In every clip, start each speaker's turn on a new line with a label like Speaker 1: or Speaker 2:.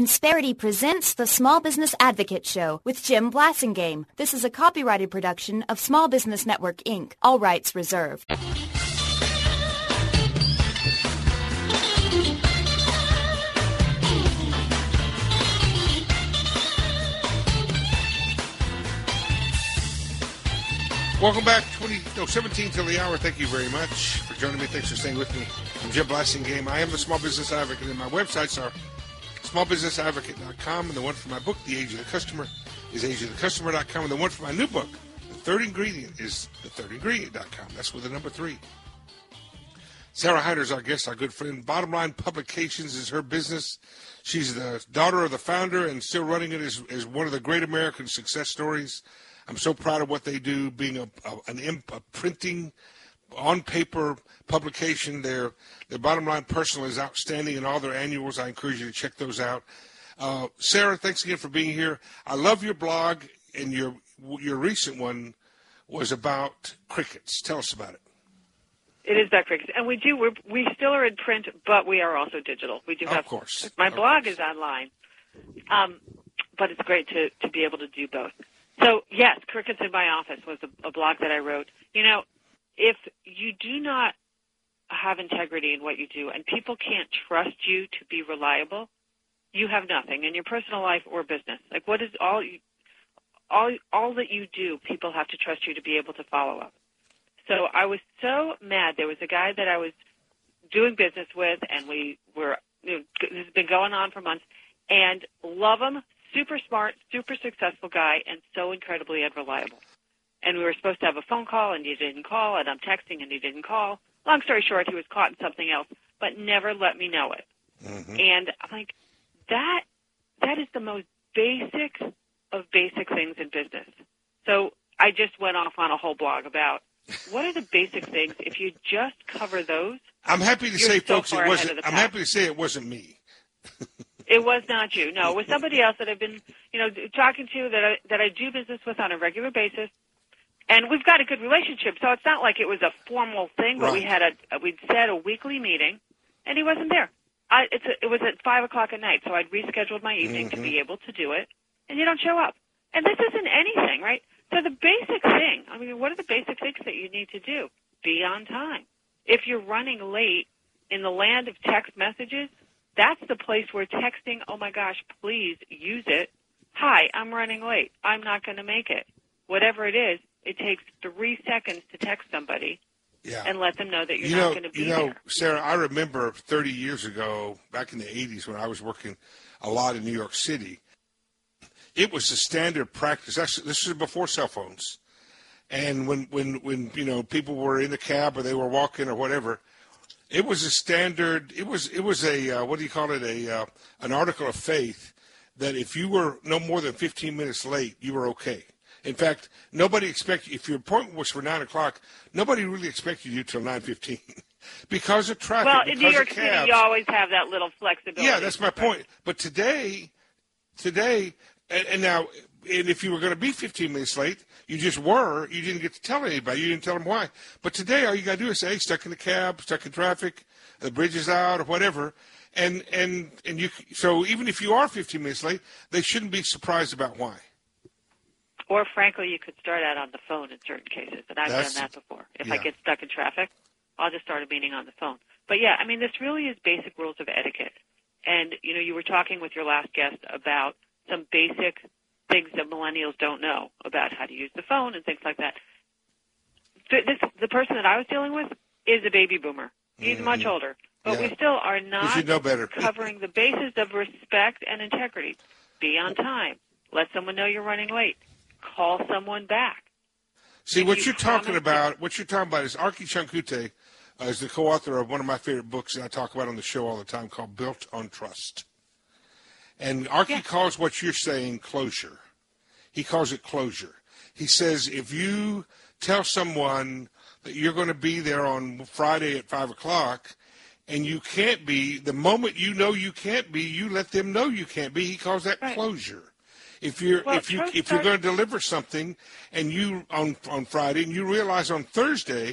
Speaker 1: Insperity presents the Small Business Advocate Show with Jim Blasingame. This is a copyrighted production of Small Business Network, Inc. All rights reserved.
Speaker 2: Welcome back. 17 till the hour. Thank you very much for joining me. Thanks for staying with me. I'm Jim Blasingame. I am the Small Business Advocate, and my websites are smallbusinessadvocate.com, and the one for my book, The Age of the Customer, is ageofthecustomer.com, and the one for my new book, The Third Ingredient, is thethirdingredient.com. That's with the number 3. Sarah Hyder is our guest, our good friend. Bottom Line Publications is her business. She's the daughter of the founder and still running it as one of the great American success stories. I'm so proud of what they do, being a printing, on-paper publication. Their Bottom Line Personal is outstanding in all their annuals. I encourage you to check those out. Sarah, thanks again for being here. I love your blog, and your recent one was about crickets. Tell us about it.
Speaker 3: It is about crickets, and we still are in print, but we are also digital. We do have,
Speaker 2: of course.
Speaker 3: My blog is online, but it's great to be able to do both. So, yes, Crickets in My Office was a blog that I wrote. You know, if you do not have integrity in what you do and people can't trust you to be reliable, you have nothing in your personal life or business. Like, what is all that you do, people have to trust you to be able to follow up. So I was so mad. There was a guy that I was doing business with, and this has been going on for months, and love him. Super smart, super successful guy, and so incredibly unreliable. And we were supposed to have a phone call, and he didn't call, and I'm texting, and he didn't call. Long story short, he was caught in something else, but never let me know it. Mm-hmm. And I'm like, that is the most basic of basic things in business. So I just went off on a whole blog about what are the basic things. If you just cover those,
Speaker 2: I'm happy to say, folks,
Speaker 3: it wasn't.
Speaker 2: I'm happy to say it wasn't me.
Speaker 3: It was not you. No, it was somebody else that I've been, talking to that I do business with on a regular basis, and we've got a good relationship. So it's not like it was a formal thing, but
Speaker 2: right.
Speaker 3: we'd set a weekly meeting, and he wasn't there. It was at 5:00 at night, so I'd rescheduled my evening to be able to do it, and you don't show up. And this isn't anything, right? So the basic thing. I mean, what are the basic things that you need to do? Be on time. If you're running late in the land of text messages, that's the place where texting, oh, my gosh, please use it. Hi, I'm running late. I'm not going to make it. Whatever it is, it takes 3 seconds to text somebody and let them know that you're not going to be there.
Speaker 2: Sarah, I remember 30 years ago, back in the 80s, when I was working a lot in New York City, it was the standard practice. Actually, this was before cell phones. And when people were in the cab or they were walking or whatever, it was a standard. It was a what do you call it? An article of faith that if you were no more than 15 minutes late, you were okay. In fact, nobody expected. If your appointment was for 9:00, nobody really expected you till 9:15 because of traffic.
Speaker 3: Well, in New York City, you always have that little flexibility.
Speaker 2: Yeah, that's my point. But today, and now, and if you were going to be 15 minutes late, you just were. You didn't get to tell anybody. You didn't tell them why. But today, all you got to do is say, hey, stuck in the cab, stuck in traffic, the bridge is out, or whatever. And you. So even if you are 15 minutes late, they shouldn't be surprised about why.
Speaker 3: Or, frankly, you could start out on the phone in certain cases, and I've done that before. If I get stuck in traffic, I'll just start a meeting on the phone. But, yeah, I mean, this really is basic rules of etiquette. And, you were talking with your last guest about some basic things that millennials don't know about how to use the phone and things like that. The person that I was dealing with is a baby boomer. He's much older. But we still are not covering the basis of respect and integrity. Be on time. Let someone know you're running late. Call someone back.
Speaker 2: See, what you're talking about is Archie Chankute is the co-author of one of my favorite books that I talk about on the show all the time called Built on Trust. And Archie calls what you're saying closure. He calls it closure. He says if you tell someone that you're going to be there on Friday at 5:00 and you can't be, the moment you know you can't be, you let them know you can't be. He calls that closure. If you're going to deliver something and you on Friday and you realize on Thursday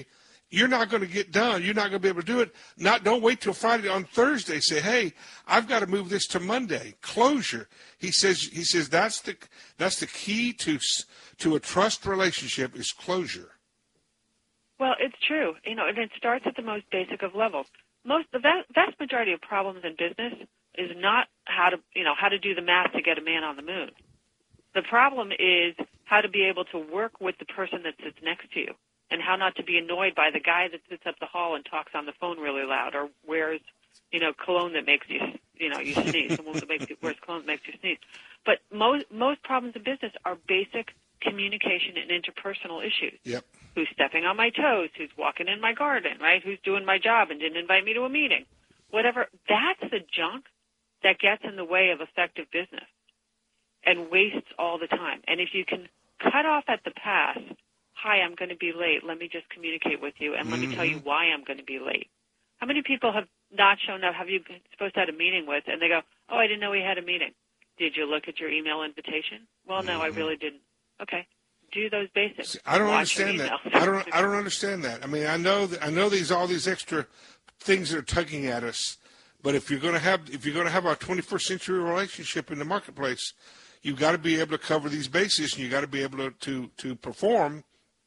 Speaker 2: you're not going to get done. You're not going to be able to do it. Don't wait till Friday. On Thursday, say, hey, I've got to move this to Monday. Closure. He says that's the key to a trust relationship is closure.
Speaker 3: Well, it's true. And it starts at the most basic of levels. The vast majority of problems in business is not how to do the math to get a man on the moon. The problem is how to be able to work with the person that sits next to you, and how not to be annoyed by the guy that sits up the hall and talks on the phone really loud, or wears, cologne that makes you sneeze. Someone that wears cologne that makes you sneeze. But most problems in business are basic communication and interpersonal issues.
Speaker 2: Yep.
Speaker 3: Who's stepping on my toes? Who's walking in my garden? Right? Who's doing my job and didn't invite me to a meeting? Whatever. That's the junk that gets in the way of effective business and wastes all the time. And if you can cut off at the pass, hi, I'm going to be late. Let me just communicate with you, and let me tell you why I'm going to be late. How many people have not shown up? Have you been supposed to have a meeting with, and they go, oh, I didn't know we had a meeting. Did you look at your email invitation? Well, no, I really didn't. Okay. Do those basics.
Speaker 2: I don't understand that. I don't understand that. I mean, I know all these extra things that are tugging at us, but if you're going to have a 21st century relationship in the marketplace, you've got to be able to cover these bases, and you got to be able to perform.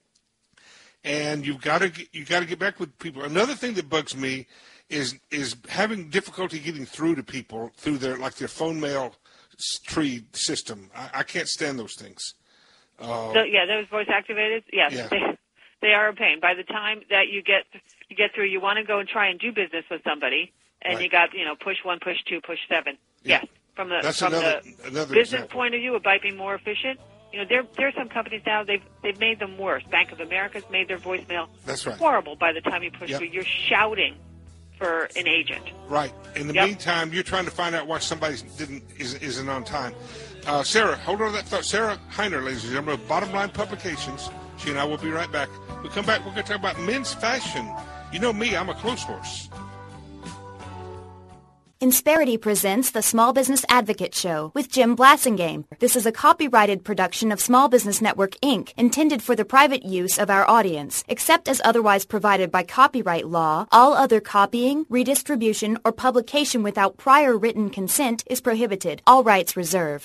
Speaker 2: And you've got to get back with people. Another thing that bugs me is having difficulty getting through to people through their phone mail tree system. I can't stand those things.
Speaker 3: Those voice activated. Yes, yeah. They are a pain. By the time that you get through, you want to go and try and do business with somebody, and you got push 1, push 2, push 7. Yeah. Yes, from the
Speaker 2: another
Speaker 3: business
Speaker 2: example.
Speaker 3: Point of view about being more efficient. There are some companies now they've made them worse. Bank of America's made their voicemail horrible. By the time you push through, you're shouting for an agent.
Speaker 2: Right. In the meantime, you're trying to find out why somebody isn't on time. Sarah, hold on to that thought. Sarah Heiner, ladies and gentlemen, of Bottom Line Publications. She and I will be right back. We'll come back. We're going to talk about men's fashion. You know me, I'm a clothes horse.
Speaker 1: Insperity presents the Small Business Advocate Show with Jim Blasingame. This is a copyrighted production of Small Business Network, Inc., intended for the private use of our audience. Except as otherwise provided by copyright law, all other copying, redistribution, or publication without prior written consent is prohibited. All rights reserved.